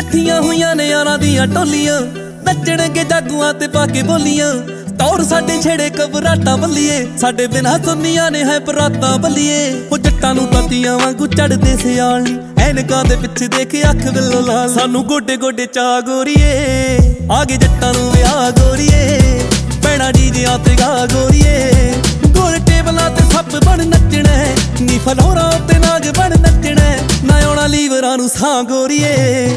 ਇਕੱਠੀਆਂ ਹੋਈਆਂ ਨੇ ਯਾਰਾਂ ਦੀਆਂ ਟੋਲੀਆਂ, ਨੱਚਣਗੇ ਜਾਗੂਆਂ ਤੇ ਪਾ ਕੇ ਬੋਲੀਆਂ। ਤੌਰ ਸਾਡੇ ਛੇੜੇ ਕਬਰਾਟਾਂ ਬੱਲੀਏ, ਸਾਡੇ ਬਿਨਾਂ ਸੁੰਨੀਆਂ ਨੇ ਹੈ ਬਰਾਤਾਂ ਬੱਲੀਏ। ਉਹ ਜੱਟਾਂ ਨੂੰ ਤਾਤੀਆਂ ਵਾਂਗੂ ਚੜਦੇ ਸਿਆਲ ਨੀ, ਐਨਕਾਂ ਦੇ ਪਿੱਛੇ ਦੇਖ ਅੱਖ ਵਿੱਲੋ ਲਾਲ। ਸਾਨੂੰ ਗੋਡੇ ਗੋਡੇ ਚਾ ਗੋਰੀਏ, ਆ ਗਏ ਜੱਟਾਂ ਨੂੰ ਵਿਆਹ ਗੋਰੀਏ। ਪੈਣਾ ਡੀਜਿਆਂ ਤੇ ਗਾ ਗੋਰੀਏ, ਗੋਲ ਟੇਬਲਾਂ ਤੇ ਸੱਪ ਬਣ ਨੱਚਣਾ, ਨੀ ਫਲੋਰਾਂ ਤੇ ਨਾਗ ਬਣ ਨੱਚਣਾ। ਨਾ ਆਉਣਾ ਲੀਵਰਾਂ ਨੂੰ ਸਾਂ ਗੋਰੀਏ।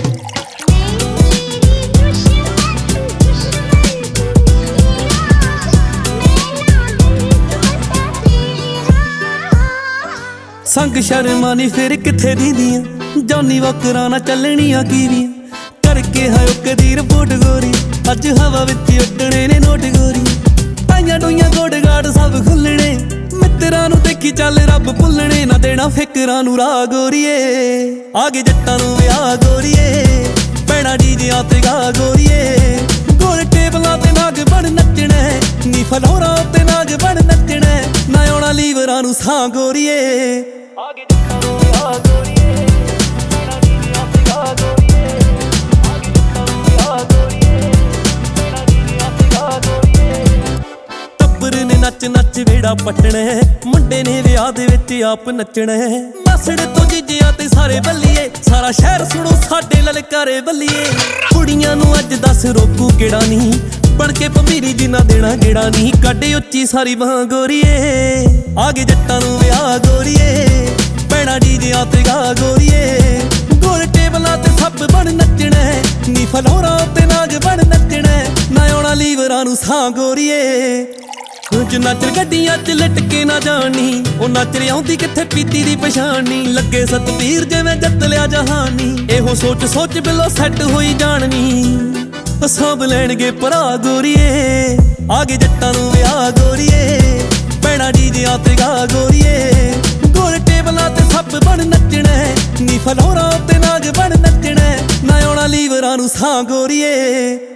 ਸੰਗ ਸ਼ਰਮਾਂ ਨੀ ਫਿਰ ਕਿੱਥੇ ਦੀਦੀਆਂ, ਜੌਨੀ ਵੋਕਰਾਂ ਨਾ ਚੱਲਣੀਆਂ ਕੀਵੀਆਂ। ਕਰਕੇ ਹੈ ਉਹ ਕਦੀ ਰਿਪੋਰਟ ਗੋਰੀ, ਅੱਜ ਹਵਾ ਵਿੱਚ ਉੱਡਣੇ ਨੇ ਨੋਟ ਗੋਰੀ। ਪਾਈਆਂ ਡੋਈਆਂ ਗੋਡ ਗਾੜ ਸਭ ਖੁੱਲਣੇ, ਮਿੱਤਰਾਂ ਨੂੰ ਦੇਖੀ ਚੱਲ ਰੱਬ ਭੁੱਲਣੇ। ਨਾ ਦੇਣਾ ਫਿਕਰਾਂ ਨੂੰ ਰਾਹ ਗੋਰੀਏ, ਆ ਗਏ ਜੱਟਾਂ ਨੂੰ ਵਿਆਹ ਗੋਰੀਏ। ਪੈਣਾ ਡੀਜਿਆਂ ਤੇ ਗਾ ਗੋਰੀਏ, ਗੋਲ ਟੇਬਲਾਂ ਤੇ ਨਾਗ ਬਣ ਨੱਚਣਾ, ਨੀ ਫਲੋਰਾਂ ਤੇ ਨਾਗ ਬਣ ਨੱਚਣਾ। ਨਾ ਆਉਣਾ ਲੀਵਰਾਂ ਨੂੰ ਸਾਂ ਗੋਰੀਏ, ਆ ਗਏ ਜੱਟਾਂ ਨੂੰ ਵਿਆਹ ਗੋਰੀਏ। ਪੈਣਾ ਡੀਜਿਆਂ ਤੇ ਗਾ ਗੋਰੀਏ, ਆ ਗਏ ਜੱਟਾਂ ਨੂੰ ਵਿਆਹ ਗੋਰੀਏ। ਪੈਣਾ ਡੀਜਿਆਂ ਤੇ ਗਾ ਗੋਰੀਏ। ਟੱਬਰ ਨੇ ਨੱਚ ਨੱਚ ਵੇੜਾ ਪੱਟਣਾ, ਮੁੰਡੇ ਨੇ ਵਿਆਹ ਦੇ ਵਿੱਚ ਆਪ ਨੱਚਣਾ। ਮਾਸੜੇ ਤੋਂ ਜੀਜਿਆਂ ਤੇ ਸਾਰੇ ਬੱਲੀਏ, ਸਾਰਾ ਸ਼ਹਿਰ ਸੁਣੋ ਸਾਡੇ ਲਲਕਾਰੇ ਬੱਲੀਏ। ਕੁੜੀਆਂ ਨੂੰ ਅੱਜ ਦੱਸ ਰੋਕੂ ਕਿਹੜਾ ਨੀ, ਬਣ ਕੇ ਭੰਬੀਰੀ ਜਿੰਨਾ ਦੇਣਾ ਗੇੜਾ ਨੀ। ਕੱਢੇ ਉੱਚੀ ਸਾਰੀ ਬਾਂਹ ਗੋਰੀਏ, ਆ ਗਏ ਜੱਟਾਂ ਨੂੰ ਵਿਆਹ ਗੋਰੀਏ। ਪੈਣਾ ਡੀਜਿਆਂ ਤੇ ਗਾ ਗੋਰੀਏ, ਗੋਲ ਟੇਬਲਾਂ ਤੇ ਸੱਪ ਬਣ ਨੱਚਣਾ, ਨੀ ਫਲੋਰਾਂ ਤੇ ਨਾਗ ਬਣ ਨੱਚਣਾ। ਨਾ ਆਉਣਾ ਲੀਵਰਾਂ ਨੂੰ ਸਾਂ ਗੋਰੀਏ। ਉਂਝ ਨੱਚ ਗੱਡੀਆਂ 'ਚ ਲਟਕੇ ਨਾ ਜਾਣੀ, ਉਹ ਨੱਚ ਆਉਂਦੀ ਕਿੱਥੇ ਪੀਤੀ ਦੀ ਪਛਾਣੀ। ਲੱਗੇ ਸਤਵੀਰ ਜਿਵੇਂ ਜਿੱਤ ਲਿਆ ਜਹਾਨੀ, ਇਹੋ ਸੋਚ ਸੋਚ ਬਿੱਲੋ ਸੈੱਟ ਹੋਈ ਜਾਣਨੀ। ਸਾਂਭ ਲੈਣਗੇ ਭਰਾ ਗੋਰੀਏ, ਆ ਗਏ ਜੱਟਾਂ ਨੂੰ ਵਿਆਹ ਗੋਰੀਏ। ਪੈਣਾ ਡੀਜਿਆਂ ਤੇ ਗਾ ਗੋਰੀਏ, ਗੋਲ ਟੇਬਲਾਂ ਤੇ ਸੱਪ ਬਣ ਨੱਚਣਾ, ਨੀ ਫਲੋਰਾਂ ਤੇ ਨਾਗ ਬਣ ਨੱਚਣਾ। ਨਾ ਆਉਣਾ ਲੀਵਰਾਂ ਨੂੰ ਸਾਂ ਗੋਰੀਏ।